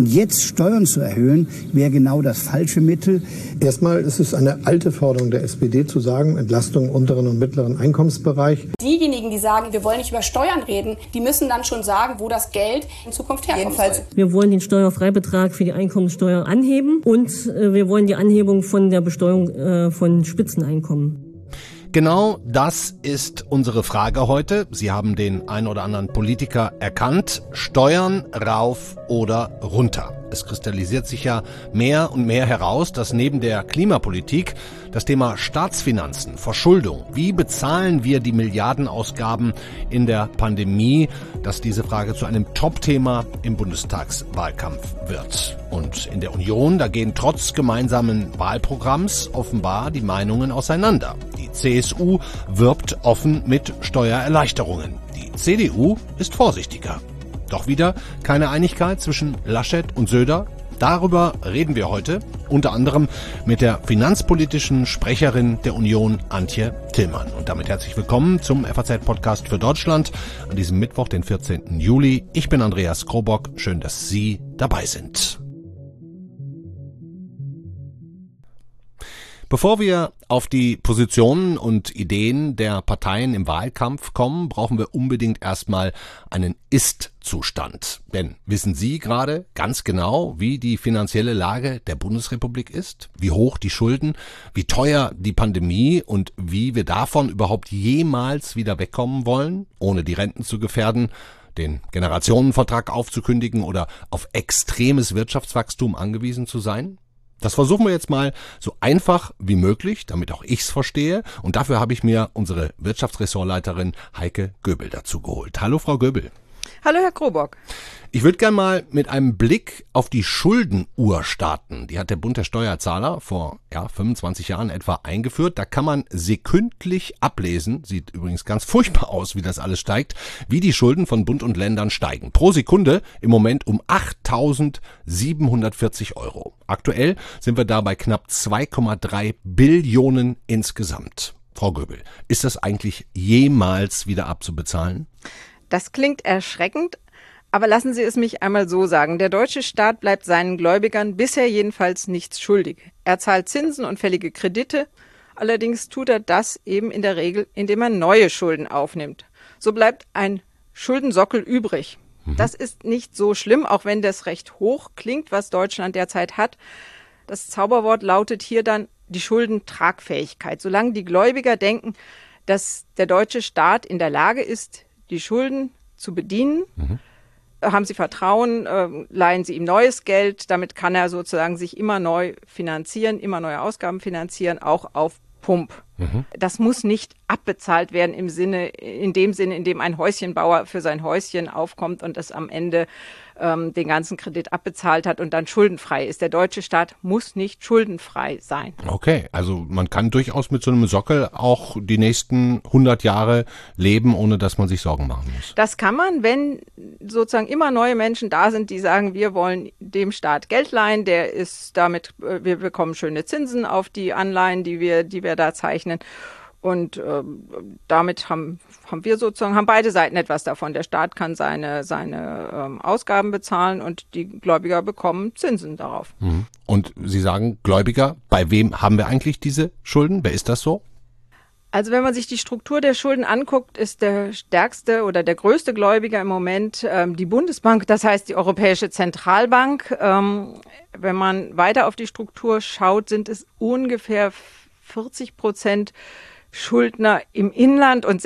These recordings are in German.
Und jetzt Steuern zu erhöhen, wäre genau das falsche Mittel. Erstmal ist es eine alte Forderung der SPD zu sagen, Entlastung im unteren und mittleren Einkommensbereich. Diejenigen, die sagen, wir wollen nicht über Steuern reden, die müssen dann schon sagen, wo das Geld in Zukunft herkommt. Wir wollen den Steuerfreibetrag für die Einkommensteuer anheben und wir wollen die Anhebung von der Besteuerung von Spitzeneinkommen. Genau das ist unsere Frage heute. Sie haben den ein oder anderen Politiker erkannt. Steuern rauf oder runter. Es kristallisiert sich ja mehr und mehr heraus, dass neben der Klimapolitik das Thema Staatsfinanzen, Verschuldung, wie bezahlen wir die Milliardenausgaben in der Pandemie, dass diese Frage zu einem Top-Thema im Bundestagswahlkampf wird. Und in der Union, da gehen trotz gemeinsamen Wahlprogramms offenbar die Meinungen auseinander. Die CSU wirbt offen mit Steuererleichterungen. Die CDU ist vorsichtiger. Doch wieder keine Einigkeit zwischen Laschet und Söder. Darüber reden wir heute, unter anderem mit der finanzpolitischen Sprecherin der Union, Antje Tillmann. Und damit herzlich willkommen zum FAZ-Podcast für Deutschland an diesem Mittwoch, den 14. Juli. Ich bin Andreas Krobock. Schön, dass Sie dabei sind. Bevor wir auf die Positionen und Ideen der Parteien im Wahlkampf kommen, brauchen wir unbedingt erstmal einen Ist-Zustand. Denn wissen Sie gerade ganz genau, wie die finanzielle Lage der Bundesrepublik ist? Wie hoch die Schulden, wie teuer die Pandemie und wie wir davon überhaupt jemals wieder wegkommen wollen, ohne die Renten zu gefährden, den Generationenvertrag aufzukündigen oder auf extremes Wirtschaftswachstum angewiesen zu sein? Das versuchen wir jetzt mal so einfach wie möglich, damit auch ich's verstehe. Und dafür habe ich mir unsere Wirtschaftsressortleiterin Heike Göbel dazu geholt. Hallo, Frau Göbel. Hallo, Herr Krobock. Ich würde gerne mal mit einem Blick auf die Schuldenuhr starten. Die hat der Bund der Steuerzahler vor 25 Jahren etwa eingeführt. Da kann man sekündlich ablesen, sieht übrigens ganz furchtbar aus, wie das alles steigt, wie die Schulden von Bund und Ländern steigen. Pro Sekunde im Moment um 8.740 €. Aktuell sind wir da bei knapp 2,3 Billionen insgesamt. Frau Göbel, ist das eigentlich jemals wieder abzubezahlen? Das klingt erschreckend, aber lassen Sie es mich einmal so sagen. Der deutsche Staat bleibt seinen Gläubigern bisher jedenfalls nichts schuldig. Er zahlt Zinsen und fällige Kredite. Allerdings tut er das eben in der Regel, indem er neue Schulden aufnimmt. So bleibt ein Schuldensockel übrig. Das ist nicht so schlimm, auch wenn das recht hoch klingt, was Deutschland derzeit hat. Das Zauberwort lautet hier dann die Schuldentragfähigkeit. Solange die Gläubiger denken, dass der deutsche Staat in der Lage ist, die Schulden zu bedienen, haben sie Vertrauen, leihen sie ihm neues Geld, damit kann er sozusagen sich immer neu finanzieren, immer neue Ausgaben finanzieren, auch auf Pump. Das muss nicht abbezahlt werden in dem Sinne, in dem ein Häuschenbauer für sein Häuschen aufkommt und es am Ende den ganzen Kredit abbezahlt hat und dann schuldenfrei ist. Der deutsche Staat muss nicht schuldenfrei sein. Okay, also man kann durchaus mit so einem Sockel auch die nächsten 100 Jahre leben, ohne dass man sich Sorgen machen muss. Das kann man, wenn sozusagen immer neue Menschen da sind, die sagen, wir wollen dem Staat Geld leihen, der ist damit, wir bekommen schöne Zinsen auf die Anleihen, die wir da zeichnen. Und damit haben beide Seiten etwas davon. Der Staat kann seine Ausgaben bezahlen und die Gläubiger bekommen Zinsen darauf. Und Sie sagen, Gläubiger, bei wem haben wir eigentlich diese Schulden? Wer ist das so? Also wenn man sich die Struktur der Schulden anguckt, ist der stärkste oder der größte Gläubiger im Moment die Bundesbank, das heißt die Europäische Zentralbank. Wenn man weiter auf die Struktur schaut, sind es ungefähr 40% Schuldner im Inland und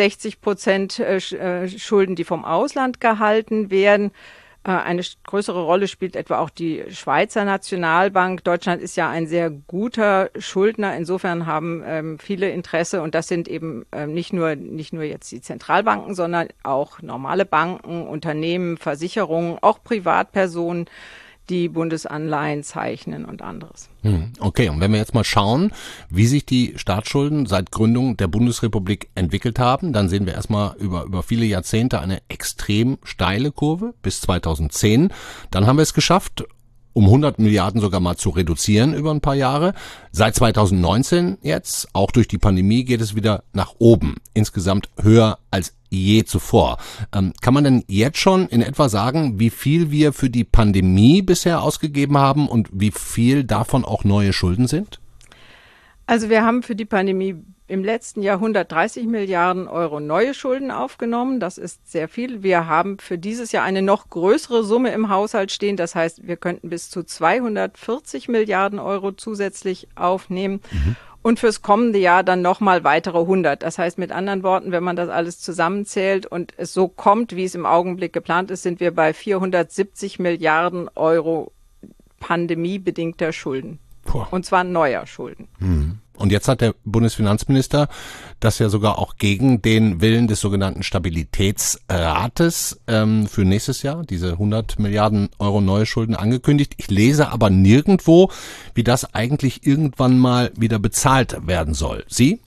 60% Schulden, die vom Ausland gehalten werden. Eine größere Rolle spielt etwa auch die Schweizer Nationalbank. Deutschland ist ja ein sehr guter Schuldner. Insofern haben viele Interesse, und das sind eben nicht nur jetzt die Zentralbanken, sondern auch normale Banken, Unternehmen, Versicherungen, auch Privatpersonen, die Bundesanleihen zeichnen und anderes. Okay, und wenn wir jetzt mal schauen, wie sich die Staatsschulden seit Gründung der Bundesrepublik entwickelt haben, dann sehen wir erstmal über viele Jahrzehnte eine extrem steile Kurve bis 2010. Dann haben wir es geschafft, um 100 Milliarden sogar mal zu reduzieren über ein paar Jahre. Seit 2019 jetzt, auch durch die Pandemie, geht es wieder nach oben. Insgesamt höher als je zuvor. Kann man denn jetzt schon in etwa sagen, wie viel wir für die Pandemie bisher ausgegeben haben und wie viel davon auch neue Schulden sind? Also wir haben für die Pandemie im letzten Jahr 130 Milliarden Euro neue Schulden aufgenommen. Das ist sehr viel. Wir haben für dieses Jahr eine noch größere Summe im Haushalt stehen. Das heißt, wir könnten bis zu 240 Milliarden Euro zusätzlich aufnehmen. Und fürs kommende Jahr dann nochmal weitere 100. Das heißt mit anderen Worten, wenn man das alles zusammenzählt und es so kommt, wie es im Augenblick geplant ist, sind wir bei 470 Milliarden Euro pandemiebedingter Schulden. Und zwar neuer Schulden. Und jetzt hat der Bundesfinanzminister das ja sogar auch gegen den Willen des sogenannten Stabilitätsrates für nächstes Jahr, diese 100 Milliarden Euro neue Schulden angekündigt. Ich lese aber nirgendwo, wie das eigentlich irgendwann mal wieder bezahlt werden soll. Sie?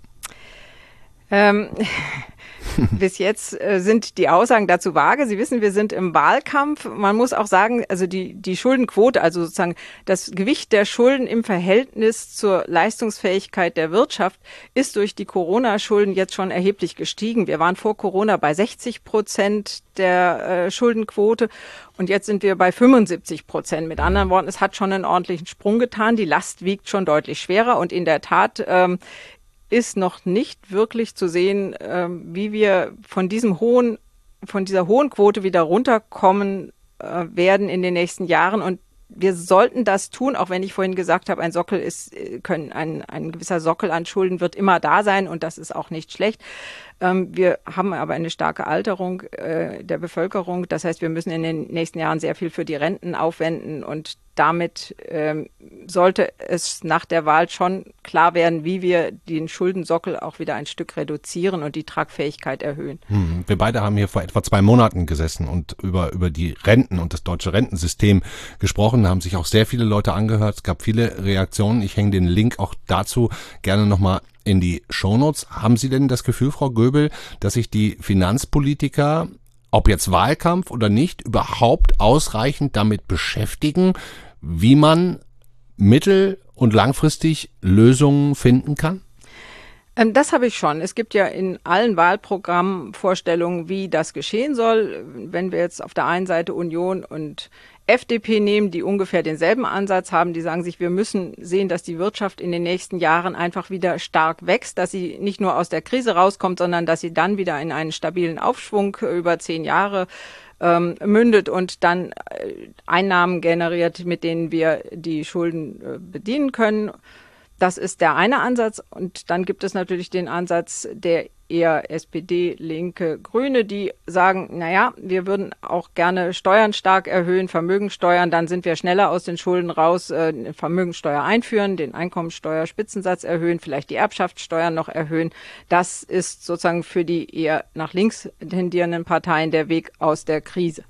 Bis jetzt sind die Aussagen dazu vage. Sie wissen, wir sind im Wahlkampf. Man muss auch sagen, also die Schuldenquote, also sozusagen das Gewicht der Schulden im Verhältnis zur Leistungsfähigkeit der Wirtschaft ist durch die Corona-Schulden jetzt schon erheblich gestiegen. Wir waren vor Corona bei 60% der Schuldenquote und jetzt sind wir bei 75%. Mit anderen Worten, es hat schon einen ordentlichen Sprung getan. Die Last wiegt schon deutlich schwerer und in der Tat ist noch nicht wirklich zu sehen, wie wir von dieser hohen Quote wieder runterkommen werden in den nächsten Jahren. Und wir sollten das tun, auch wenn ich vorhin gesagt habe, ein gewisser Sockel an Schulden wird immer da sein und das ist auch nicht schlecht. Wir haben aber eine starke Alterung der Bevölkerung. Das heißt, wir müssen in den nächsten Jahren sehr viel für die Renten aufwenden und damit sollte es nach der Wahl schon klar werden, wie wir den Schuldensockel auch wieder ein Stück reduzieren und die Tragfähigkeit erhöhen. Wir beide haben hier vor etwa 2 Monaten gesessen und über die Renten und das deutsche Rentensystem gesprochen. Da haben sich auch sehr viele Leute angehört. Es gab viele Reaktionen. Ich hänge den Link auch dazu gerne nochmal in die Shownotes. Haben Sie denn das Gefühl, Frau Göbel, dass sich die Finanzpolitiker, ob jetzt Wahlkampf oder nicht, überhaupt ausreichend damit beschäftigen, wie man mittel- und langfristig Lösungen finden kann? Das habe ich schon. Es gibt ja in allen Wahlprogrammen Vorstellungen, wie das geschehen soll. Wenn wir jetzt auf der einen Seite Union und FDP nehmen, die ungefähr denselben Ansatz haben, die sagen sich, wir müssen sehen, dass die Wirtschaft in den nächsten Jahren einfach wieder stark wächst, dass sie nicht nur aus der Krise rauskommt, sondern dass sie dann wieder in einen stabilen Aufschwung über 10 Jahre mündet und dann Einnahmen generiert, mit denen wir die Schulden bedienen können. Das ist der eine Ansatz. Und dann gibt es natürlich den Ansatz der eher SPD, Linke, Grüne, die sagen, naja, wir würden auch gerne Steuern stark erhöhen, Vermögensteuern, dann sind wir schneller aus den Schulden raus, Vermögensteuer einführen, den Einkommensteuerspitzensatz erhöhen, vielleicht die Erbschaftssteuern noch erhöhen. Das ist sozusagen für die eher nach links tendierenden Parteien der Weg aus der Krise.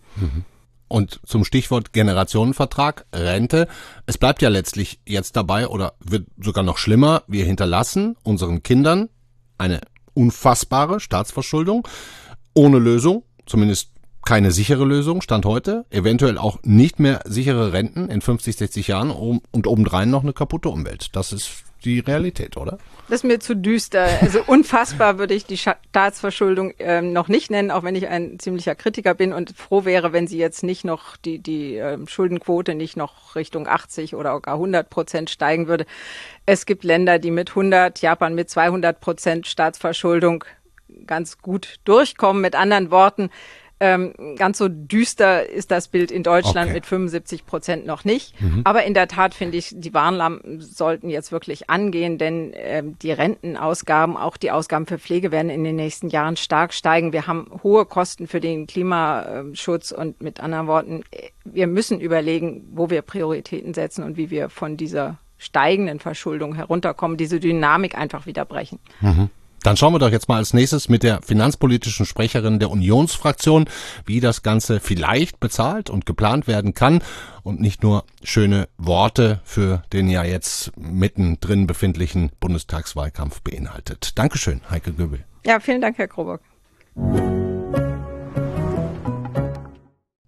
Und zum Stichwort Generationenvertrag, Rente. Es bleibt ja letztlich jetzt dabei oder wird sogar noch schlimmer. Wir hinterlassen unseren Kindern eine unfassbare Staatsverschuldung ohne Lösung, zumindest keine sichere Lösung, Stand heute. Eventuell auch nicht mehr sichere Renten in 50, 60 Jahren und obendrein noch eine kaputte Umwelt. Das ist die Realität, oder? Das ist mir zu düster. Also unfassbar würde ich die Staatsverschuldung noch nicht nennen, auch wenn ich ein ziemlicher Kritiker bin und froh wäre, wenn sie jetzt nicht noch die Schuldenquote nicht noch Richtung 80 oder gar 100% steigen würde. Es gibt Länder, die mit 100, Japan mit 200% Staatsverschuldung ganz gut durchkommen. Mit anderen Worten, ganz so düster ist das Bild in Deutschland mit 75% noch nicht. Aber in der Tat finde ich, die Warnlampen sollten jetzt wirklich angehen, denn die Rentenausgaben, auch die Ausgaben für Pflege werden in den nächsten Jahren stark steigen. Wir haben hohe Kosten für den Klimaschutz und mit anderen Worten, wir müssen überlegen, wo wir Prioritäten setzen und wie wir von dieser steigenden Verschuldung herunterkommen, diese Dynamik einfach wieder brechen. Dann schauen wir doch jetzt mal als nächstes mit der finanzpolitischen Sprecherin der Unionsfraktion, wie das Ganze vielleicht bezahlt und geplant werden kann und nicht nur schöne Worte für den ja jetzt mittendrin befindlichen Bundestagswahlkampf beinhaltet. Dankeschön, Heike Göbel. Ja, vielen Dank, Herr Krobock.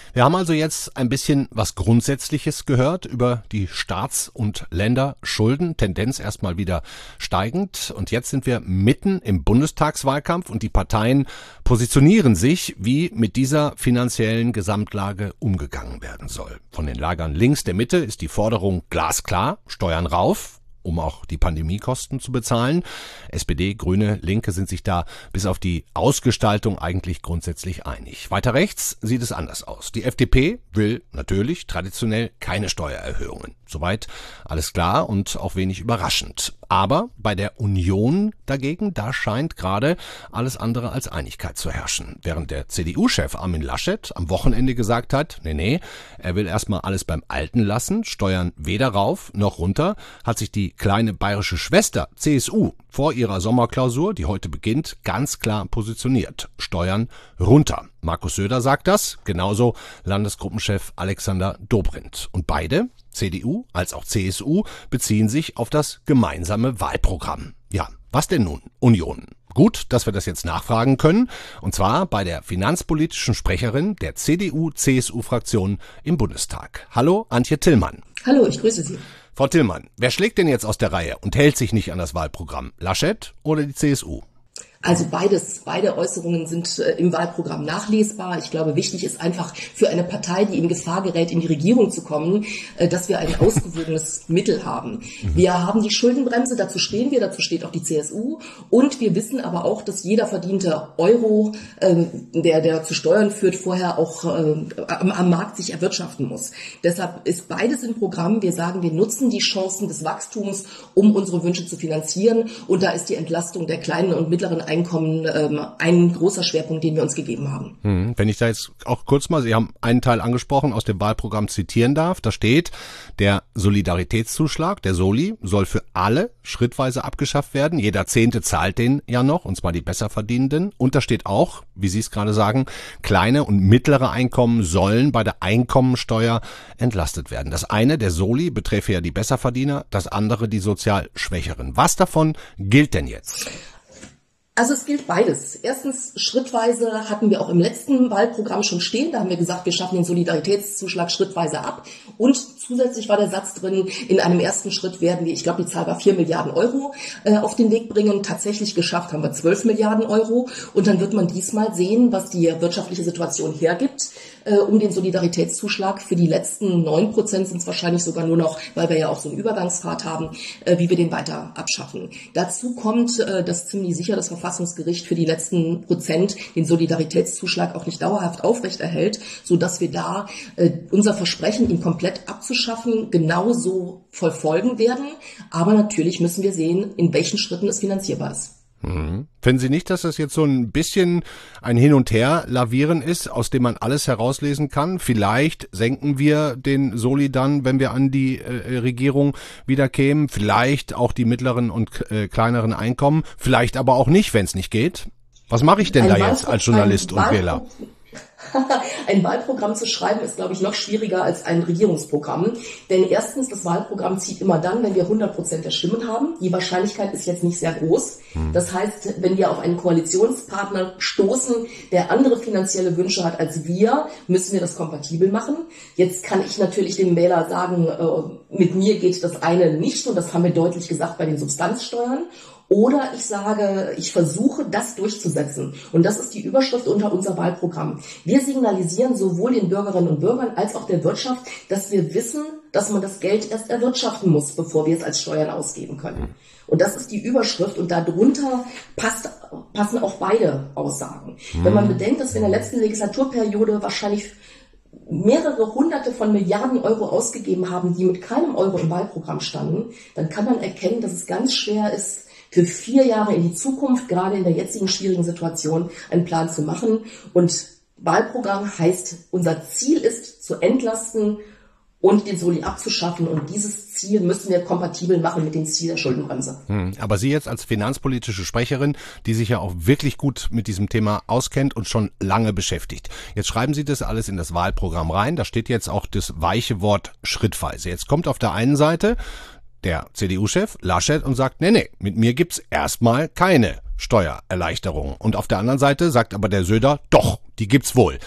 Wir haben also jetzt ein bisschen was Grundsätzliches gehört über die Staats- und Länderschulden, Tendenz erstmal wieder steigend. Und jetzt sind wir mitten im Bundestagswahlkampf und die Parteien positionieren sich, wie mit dieser finanziellen Gesamtlage umgegangen werden soll. Von den Lagern links der Mitte ist die Forderung glasklar, Steuern rauf, um auch die Pandemiekosten zu bezahlen. SPD, Grüne, Linke sind sich da bis auf die Ausgestaltung eigentlich grundsätzlich einig. Weiter rechts sieht es anders aus. Die FDP will natürlich traditionell keine Steuererhöhungen. Soweit alles klar und auch wenig überraschend. Aber bei der Union dagegen, da scheint gerade alles andere als Einigkeit zu herrschen. Während der CDU-Chef Armin Laschet am Wochenende gesagt hat, nee, er will erstmal alles beim Alten lassen, Steuern weder rauf noch runter, hat sich die kleine bayerische Schwester CSU vor ihrer Sommerklausur, die heute beginnt, ganz klar positioniert. Steuern runter. Markus Söder sagt das, genauso Landesgruppenchef Alexander Dobrindt. Und beide, CDU als auch CSU, beziehen sich auf das gemeinsame Wahlprogramm. Ja, was denn nun? Union. Gut, dass wir das jetzt nachfragen können, und zwar bei der finanzpolitischen Sprecherin der CDU-CSU-Fraktion im Bundestag. Hallo, Antje Tillmann. Hallo, ich grüße Sie. Frau Tillmann, wer schlägt denn jetzt aus der Reihe und hält sich nicht an das Wahlprogramm? Laschet oder die CSU? Also beide Äußerungen sind im Wahlprogramm nachlesbar. Ich glaube, wichtig ist einfach für eine Partei, die in Gefahr gerät, in die Regierung zu kommen, dass wir ein ausgewogenes Mittel haben. Wir haben die Schuldenbremse, dazu stehen wir, dazu steht auch die CSU. Und wir wissen aber auch, dass jeder verdiente Euro, der zu Steuern führt, vorher auch am Markt sich erwirtschaften muss. Deshalb ist beides im Programm. Wir sagen, wir nutzen die Chancen des Wachstums, um unsere Wünsche zu finanzieren. Und da ist die Entlastung der kleinen und mittleren Einkommen ein großer Schwerpunkt, den wir uns gegeben haben. Wenn ich da jetzt auch kurz mal, Sie haben einen Teil angesprochen, aus dem Wahlprogramm zitieren darf, da steht, der Solidaritätszuschlag, der Soli, soll für alle schrittweise abgeschafft werden. Jeder Zehnte zahlt den ja noch, und zwar die Besserverdienenden. Und da steht auch, wie Sie es gerade sagen, kleine und mittlere Einkommen sollen bei der Einkommensteuer entlastet werden. Das eine, der Soli, beträfe ja die Besserverdiener, das andere die sozial Schwächeren. Was davon gilt denn jetzt? Also es gilt beides. Erstens, schrittweise hatten wir auch im letzten Wahlprogramm schon stehen. Da haben wir gesagt, wir schaffen den Solidaritätszuschlag schrittweise ab. Und zusätzlich war der Satz drin, in einem ersten Schritt werden wir, ich glaube, die Zahl war 4 Milliarden Euro auf den Weg bringen. Tatsächlich geschafft haben wir 12 Milliarden Euro. Und dann wird man diesmal sehen, was die wirtschaftliche Situation hergibt, um den Solidaritätszuschlag. Für die letzten 9% sind es wahrscheinlich sogar nur noch, weil wir ja auch so einen Übergangsrat haben, wie wir den weiter abschaffen. Dazu kommt, dass ziemlich sicher das Verfassungsgericht für die letzten Prozent den Solidaritätszuschlag auch nicht dauerhaft aufrechterhält, sodass wir da unser Versprechen, ihn komplett abzuschaffen, genauso verfolgen werden. Aber natürlich müssen wir sehen, in welchen Schritten es finanzierbar ist. Finden Sie nicht, dass das jetzt so ein bisschen ein Hin- und Her-Lavieren ist, aus dem man alles herauslesen kann? Vielleicht senken wir den Soli dann, wenn wir an die Regierung wieder kämen. Vielleicht auch die mittleren und kleineren Einkommen. Vielleicht aber auch nicht, wenn es nicht geht. Was mache ich denn da jetzt als Journalist und Wähler? Ein Wahlprogramm zu schreiben ist, glaube ich, noch schwieriger als ein Regierungsprogramm. Denn erstens, das Wahlprogramm zieht immer dann, wenn wir 100% der Stimmen haben. Die Wahrscheinlichkeit ist jetzt nicht sehr groß. Das heißt, wenn wir auf einen Koalitionspartner stoßen, der andere finanzielle Wünsche hat als wir, müssen wir das kompatibel machen. Jetzt kann ich natürlich dem Wähler sagen, mit mir geht das eine nicht. Und das haben wir deutlich gesagt bei den Substanzsteuern. Oder ich sage, ich versuche, das durchzusetzen. Und das ist die Überschrift unter unser Wahlprogramm. Wir signalisieren sowohl den Bürgerinnen und Bürgern als auch der Wirtschaft, dass wir wissen, dass man das Geld erst erwirtschaften muss, bevor wir es als Steuern ausgeben können. Und das ist die Überschrift. Und darunter passen auch beide Aussagen. Wenn man bedenkt, dass wir in der letzten Legislaturperiode wahrscheinlich mehrere Hunderte von Milliarden Euro ausgegeben haben, die mit keinem Euro im Wahlprogramm standen, dann kann man erkennen, dass es ganz schwer ist, für 4 Jahre in die Zukunft, gerade in der jetzigen schwierigen Situation, einen Plan zu machen. Und Wahlprogramm heißt, unser Ziel ist, zu entlasten und den Soli abzuschaffen. Und dieses Ziel müssen wir kompatibel machen mit dem Ziel der Schuldenbremse. Aber Sie jetzt als finanzpolitische Sprecherin, die sich ja auch wirklich gut mit diesem Thema auskennt und schon lange beschäftigt. Jetzt schreiben Sie das alles in das Wahlprogramm rein. Da steht jetzt auch das weiche Wort schrittweise. Jetzt kommt auf der einen Seite der CDU-Chef Laschet und sagt, nee, mit mir gibt's erstmal keine Steuererleichterung. Und auf der anderen Seite sagt aber der Söder, doch, die gibt's wohl.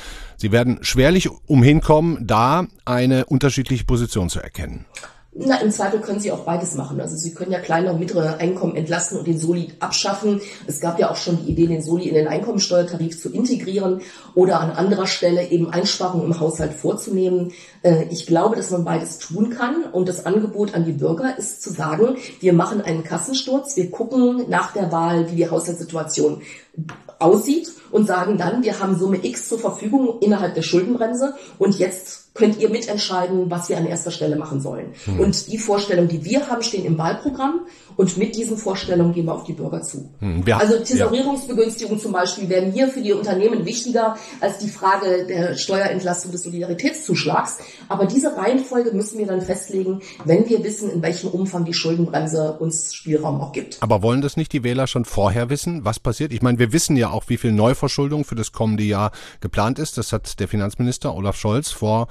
Sie werden schwerlich umhinkommen, da eine unterschiedliche Position zu erkennen. Na, im Zweifel können Sie auch beides machen. Also Sie können ja kleine und mittlere Einkommen entlasten und den Soli abschaffen. Es gab ja auch schon die Idee, den Soli in den Einkommensteuertarif zu integrieren oder an anderer Stelle eben Einsparungen im Haushalt vorzunehmen. Ich glaube, dass man beides tun kann. Und das Angebot an die Bürger ist zu sagen, wir machen einen Kassensturz, wir gucken nach der Wahl, wie die Haushaltssituation aussieht und sagen dann, wir haben Summe X zur Verfügung innerhalb der Schuldenbremse und jetzt könnt ihr mitentscheiden, was wir an erster Stelle machen sollen. Und die Vorstellungen, die wir haben, stehen im Wahlprogramm und mit diesen Vorstellungen gehen wir auf die Bürger zu. Also Tesorierungsbegünstigungen zum Beispiel wären hier für die Unternehmen wichtiger als die Frage der Steuerentlastung des Solidaritätszuschlags. Aber diese Reihenfolge müssen wir dann festlegen, wenn wir wissen, in welchem Umfang die Schuldenbremse uns Spielraum auch gibt. Aber wollen das nicht die Wähler schon vorher wissen, was passiert? Ich meine, wir wissen ja auch, wie viel Neuverschuldung für das kommende Jahr geplant ist. Das hat der Finanzminister Olaf Scholz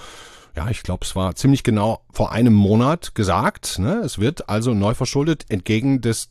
ich glaube, es war ziemlich genau vor einem Monat gesagt. Ne? Es wird also neu verschuldet entgegen des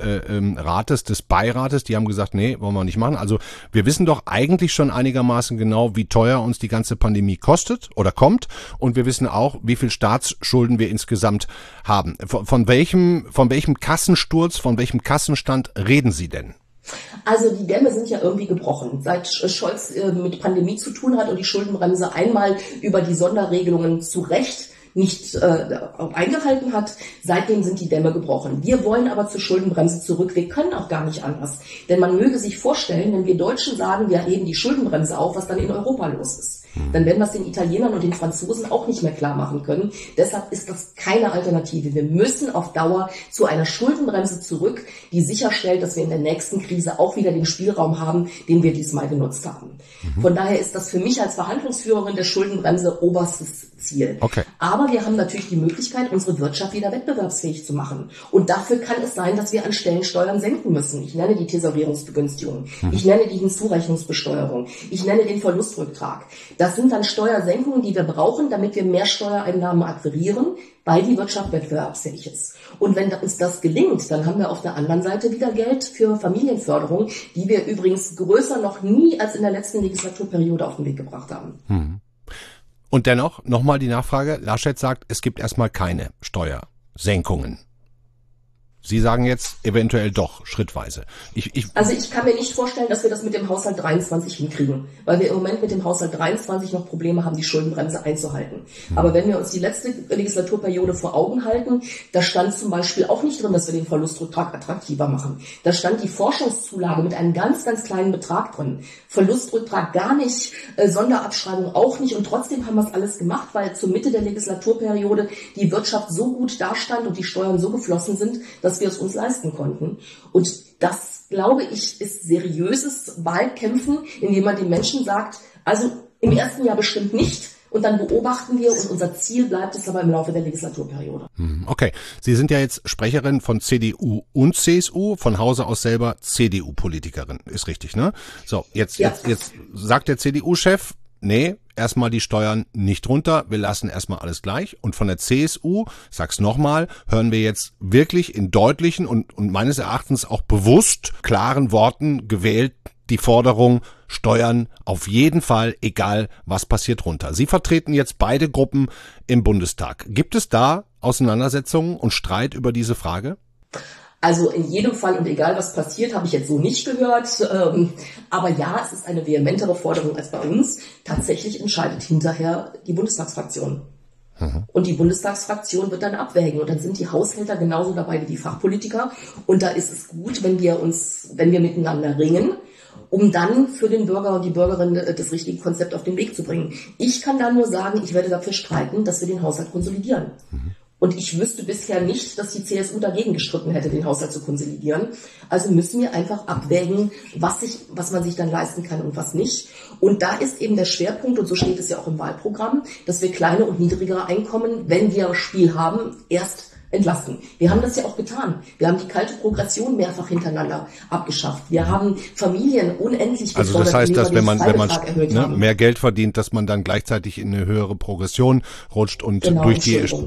Rates, des Beirates. Die haben gesagt, nee, wollen wir nicht machen. Also wir wissen doch eigentlich schon einigermaßen genau, wie teuer uns die ganze Pandemie kostet oder kommt. Und wir wissen auch, wie viel Staatsschulden wir insgesamt haben. Von welchem Kassensturz, von welchem Kassenstand reden Sie denn? Also die Dämme sind ja irgendwie gebrochen. Seit Scholz mit Pandemie zu tun hat und die Schuldenbremse einmal über die Sonderregelungen zu Recht nicht eingehalten hat, seitdem sind die Dämme gebrochen. Wir wollen aber zur Schuldenbremse zurück. Wir können auch gar nicht anders. Denn man möge sich vorstellen, wenn wir Deutschen sagen, wir heben die Schuldenbremse auf, was dann in Europa los ist. Dann werden wir es den Italienern und den Franzosen auch nicht mehr klar machen können. Deshalb ist das keine Alternative. Wir müssen auf Dauer zu einer Schuldenbremse zurück, die sicherstellt, dass wir in der nächsten Krise auch wieder den Spielraum haben, den wir diesmal genutzt haben. Von daher ist das für mich als Verhandlungsführerin der Schuldenbremse oberstes Ziel. Okay. Aber wir haben natürlich die Möglichkeit, unsere Wirtschaft wieder wettbewerbsfähig zu machen. Und dafür kann es sein, dass wir an Stellen Steuern senken müssen. Ich nenne die Tesorierungsbegünstigung. Ich nenne die Hinzurechnungsbesteuerung. Ich nenne den Verlustrücktrag. Das sind dann Steuersenkungen, die wir brauchen, damit wir mehr Steuereinnahmen akquirieren, weil die Wirtschaft wettbewerbsfähig ist. Und wenn uns das gelingt, dann haben wir auf der anderen Seite wieder Geld für Familienförderung, die wir übrigens größer noch nie als in der letzten Legislaturperiode auf den Weg gebracht haben. Und dennoch, nochmal die Nachfrage, Laschet sagt, es gibt erstmal keine Steuersenkungen. Sie sagen jetzt eventuell doch, schrittweise. Also ich kann mir nicht vorstellen, dass wir das mit dem Haushalt 23 hinkriegen, weil wir im Moment mit dem Haushalt 23 noch Probleme haben, die Schuldenbremse einzuhalten. Aber wenn wir uns die letzte Legislaturperiode vor Augen halten, da stand zum Beispiel auch nicht drin, dass wir den Verlustrücktrag attraktiver machen. Da stand die Forschungszulage mit einem ganz, ganz kleinen Betrag drin. Verlustrücktrag gar nicht, Sonderabschreibung auch nicht und trotzdem haben wir es alles gemacht, weil zur Mitte der Legislaturperiode die Wirtschaft so gut dastand und die Steuern so geflossen sind, dass wir es uns leisten konnten. Und das, glaube ich, ist seriöses Wahlkämpfen, indem man den Menschen sagt, also im ersten Jahr bestimmt nicht und dann beobachten wir und unser Ziel bleibt es aber im Laufe der Legislaturperiode. Okay, Sie sind ja jetzt Sprecherin von CDU und CSU, von Hause aus selber CDU-Politikerin, ist richtig, ne? So, jetzt sagt der CDU-Chef, nee, erstmal die Steuern nicht runter, wir lassen erstmal alles gleich. Und von der CSU, sag's nochmal, hören wir jetzt wirklich in deutlichen und meines Erachtens auch bewusst klaren Worten gewählt die Forderung, Steuern auf jeden Fall, egal was passiert, runter. Sie vertreten jetzt beide Gruppen im Bundestag. Gibt es da Auseinandersetzungen und Streit über diese Frage? Also in jedem Fall und egal was passiert, habe ich jetzt so nicht gehört. Aber ja, es ist eine vehementere Forderung als bei uns. Tatsächlich entscheidet hinterher die Bundestagsfraktion. Und die Bundestagsfraktion wird dann abwägen. Und dann sind die Haushälter genauso dabei wie die Fachpolitiker. Und da ist es gut, wenn wir miteinander ringen, um dann für den Bürger und die Bürgerin das richtige Konzept auf den Weg zu bringen. Ich kann da nur sagen, ich werde dafür streiten, dass wir den Haushalt konsolidieren. Und ich wüsste bisher nicht, dass die CSU dagegen gestritten hätte, den Haushalt zu konsolidieren. Also müssen wir einfach abwägen, was man sich dann leisten kann und was nicht. Und da ist eben der Schwerpunkt, und so steht es ja auch im Wahlprogramm, dass wir kleine und niedrigere Einkommen, wenn wir Spiel haben, erst entlasten. Wir haben das ja auch getan. Wir haben die kalte Progression mehrfach hintereinander abgeschafft. Wir haben Familien unendlich gefördert. Also das heißt, dass wenn man mehr Geld verdient, dass man dann gleichzeitig in eine höhere Progression rutscht und durch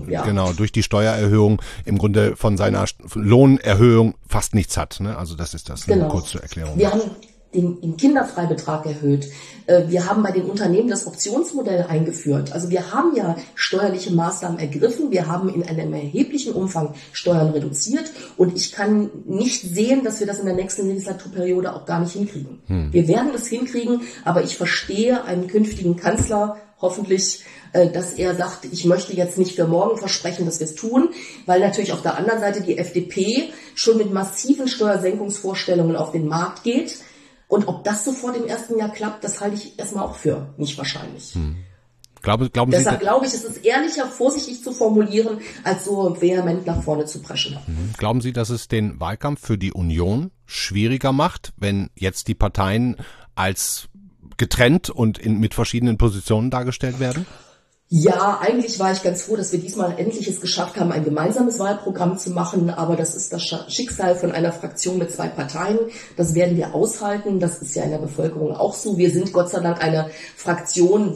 die Steuererhöhung im Grunde von seiner Lohnerhöhung fast nichts hat. Ne? Also das ist das, kurz zur Erklärung. Wir haben den Kinderfreibetrag erhöht. Wir haben bei den Unternehmen das Optionsmodell eingeführt. Also wir haben ja steuerliche Maßnahmen ergriffen. Wir haben in einem erheblichen Umfang Steuern reduziert. Und ich kann nicht sehen, dass wir das in der nächsten Legislaturperiode auch gar nicht hinkriegen. Wir werden das hinkriegen, aber ich verstehe einen künftigen Kanzler hoffentlich, dass er sagt, ich möchte jetzt nicht für morgen versprechen, dass wir es tun, weil natürlich auf der anderen Seite die FDP schon mit massiven Steuersenkungsvorstellungen auf den Markt geht. Und ob das sofort im ersten Jahr klappt, das halte ich erstmal auch für nicht wahrscheinlich. Deshalb glaube ich, es ist ehrlicher, vorsichtig zu formulieren, als so vehement nach vorne zu preschen. Glauben Sie, dass es den Wahlkampf für die Union schwieriger macht, wenn jetzt die Parteien als getrennt und mit verschiedenen Positionen dargestellt werden? Ja, eigentlich war ich ganz froh, dass wir diesmal endlich es geschafft haben, ein gemeinsames Wahlprogramm zu machen. Aber das ist das Schicksal von einer Fraktion mit 2 Parteien. Das werden wir aushalten. Das ist ja in der Bevölkerung auch so. Wir sind Gott sei Dank eine Fraktion,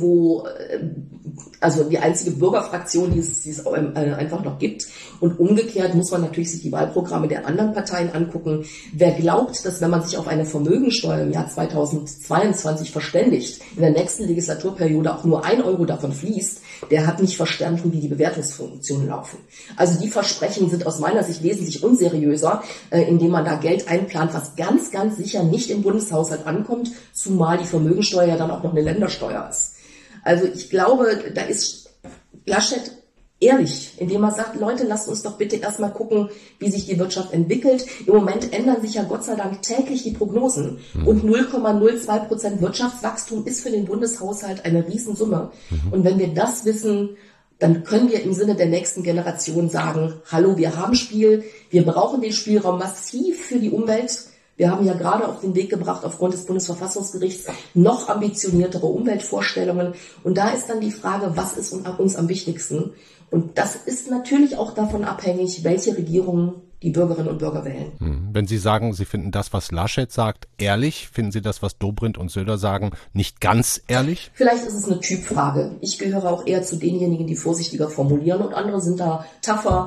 also die einzige Bürgerfraktion, die es einfach noch gibt. Und umgekehrt muss man natürlich sich die Wahlprogramme der anderen Parteien angucken. Wer glaubt, dass wenn man sich auf eine Vermögensteuer im Jahr 2022 verständigt, in der nächsten Legislaturperiode auch nur 1 Euro davon fließt, der hat nicht verstanden, wie die Bewertungsfunktionen laufen. Also die Versprechen sind aus meiner Sicht wesentlich unseriöser, indem man da Geld einplant, was ganz, ganz sicher nicht im Bundeshaushalt ankommt, zumal die Vermögensteuer ja dann auch noch eine Ländersteuer ist. Also ich glaube, da ist Laschet ehrlich, indem er sagt, Leute, lasst uns doch bitte erstmal gucken, wie sich die Wirtschaft entwickelt. Im Moment ändern sich ja Gott sei Dank täglich die Prognosen. Und 0,02% Wirtschaftswachstum ist für den Bundeshaushalt eine Riesensumme. Und wenn wir das wissen, dann können wir im Sinne der nächsten Generation sagen, hallo, wir haben Spiel, wir brauchen den Spielraum massiv für die Umwelt. Wir haben ja gerade auf den Weg gebracht, aufgrund des Bundesverfassungsgerichts, noch ambitioniertere Umweltvorstellungen. Und da ist dann die Frage, was ist uns am wichtigsten? Und das ist natürlich auch davon abhängig, welche Regierungen die Bürgerinnen und Bürger wählen. Wenn Sie sagen, Sie finden das, was Laschet sagt, ehrlich, finden Sie das, was Dobrindt und Söder sagen, nicht ganz ehrlich? Vielleicht ist es eine Typfrage. Ich gehöre auch eher zu denjenigen, die vorsichtiger formulieren und andere sind da tougher.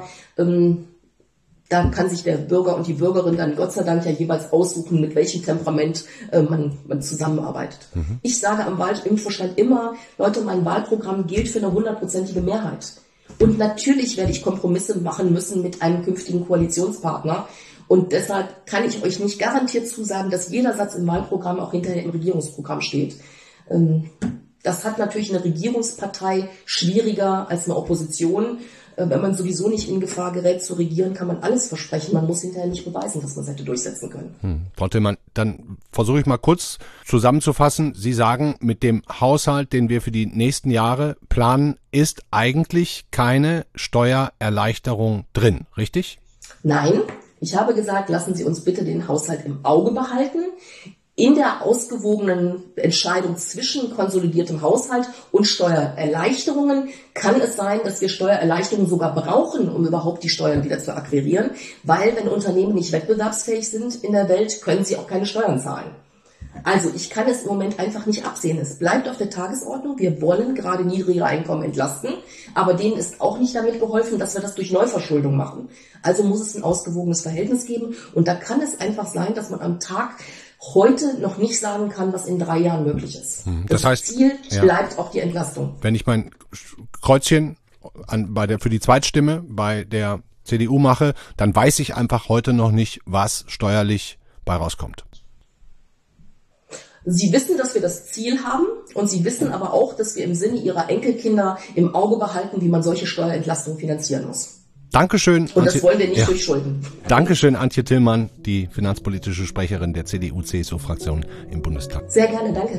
Da kann sich der Bürger und die Bürgerin dann Gott sei Dank ja jeweils aussuchen, mit welchem Temperament man zusammenarbeitet. Ich sage am Wahlinfostand immer, Leute, mein Wahlprogramm gilt für eine 100%ige Mehrheit. Und natürlich werde ich Kompromisse machen müssen mit einem künftigen Koalitionspartner. Und deshalb kann ich euch nicht garantiert zusagen, dass jeder Satz im Wahlprogramm auch hinterher im Regierungsprogramm steht. Das hat natürlich eine Regierungspartei schwieriger als eine Opposition. Wenn man sowieso nicht in Gefahr gerät zu regieren, kann man alles versprechen. Man muss hinterher nicht beweisen, dass man es hätte durchsetzen können. Frau Tillmann, dann versuche ich mal kurz zusammenzufassen. Sie sagen, mit dem Haushalt, den wir für die nächsten Jahre planen, ist eigentlich keine Steuererleichterung drin, richtig? Nein, ich habe gesagt, lassen Sie uns bitte den Haushalt im Auge behalten. In der ausgewogenen Entscheidung zwischen konsolidiertem Haushalt und Steuererleichterungen kann es sein, dass wir Steuererleichterungen sogar brauchen, um überhaupt die Steuern wieder zu akquirieren, weil wenn Unternehmen nicht wettbewerbsfähig sind in der Welt, können sie auch keine Steuern zahlen. Also ich kann es im Moment einfach nicht absehen. Es bleibt auf der Tagesordnung. Wir wollen gerade niedrigere Einkommen entlasten, aber denen ist auch nicht damit geholfen, dass wir das durch Neuverschuldung machen. Also muss es ein ausgewogenes Verhältnis geben und da kann es einfach sein, dass man am Tag heute noch nicht sagen kann, was in 3 Jahren möglich ist. Das heißt, Ziel bleibt auch die Entlastung. Wenn ich mein Kreuzchen für die Zweitstimme bei der CDU mache, dann weiß ich einfach heute noch nicht, was steuerlich bei rauskommt. Sie wissen, dass wir das Ziel haben und Sie wissen aber auch, dass wir im Sinne Ihrer Enkelkinder im Auge behalten, wie man solche Steuerentlastung finanzieren muss. Dankeschön. Und das wollen wir nicht durchschulden. Dankeschön, Antje Tillmann, die finanzpolitische Sprecherin der CDU-CSU-Fraktion im Bundestag. Sehr gerne, danke.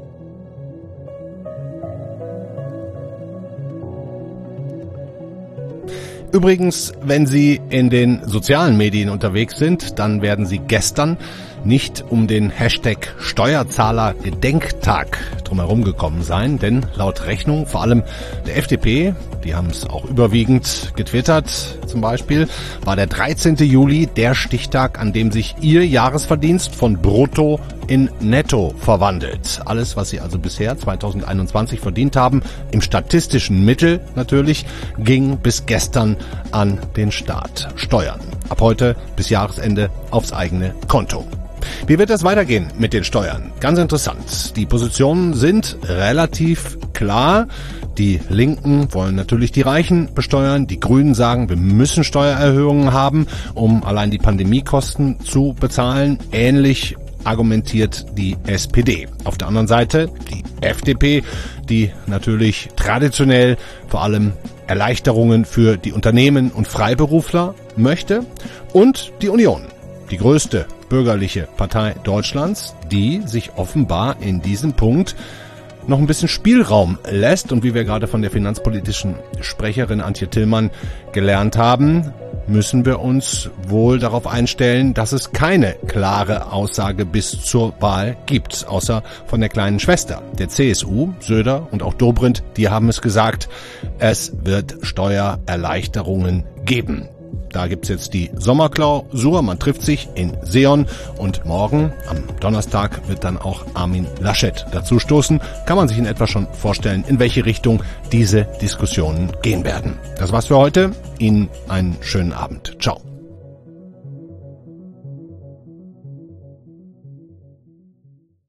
Übrigens, wenn Sie in den sozialen Medien unterwegs sind, dann werden Sie gestern nicht um den Hashtag Steuerzahler-Gedenktag drumherum gekommen sein, denn laut Rechnung vor allem der FDP, die haben es auch überwiegend getwittert zum Beispiel, war der 13. Juli der Stichtag, an dem sich ihr Jahresverdienst von Brutto in Netto verwandelt. Alles, was sie also bisher 2021 verdient haben, im statistischen Mittel natürlich, ging bis gestern an den Staat. Steuern. Ab heute bis Jahresende aufs eigene Konto. Wie wird das weitergehen mit den Steuern? Ganz interessant. Die Positionen sind relativ klar. Die Linken wollen natürlich die Reichen besteuern. Die Grünen sagen, wir müssen Steuererhöhungen haben, um allein die Pandemiekosten zu bezahlen. Ähnlich argumentiert die SPD. Auf der anderen Seite die FDP, die natürlich traditionell vor allem Erleichterungen für die Unternehmen und Freiberufler möchte. Und die Union, die größte bürgerliche Partei Deutschlands, die sich offenbar in diesem Punkt noch ein bisschen Spielraum lässt. Und wie wir gerade von der finanzpolitischen Sprecherin Antje Tillmann gelernt haben, müssen wir uns wohl darauf einstellen, dass es keine klare Aussage bis zur Wahl gibt, außer von der kleinen Schwester der CSU, Söder und auch Dobrindt, die haben es gesagt, es wird Steuererleichterungen geben. Da gibt's jetzt die Sommerklausur, man trifft sich in Seeon und morgen, am Donnerstag, wird dann auch Armin Laschet dazu stoßen. Kann man sich in etwa schon vorstellen, in welche Richtung diese Diskussionen gehen werden. Das war's für heute. Ihnen einen schönen Abend. Ciao.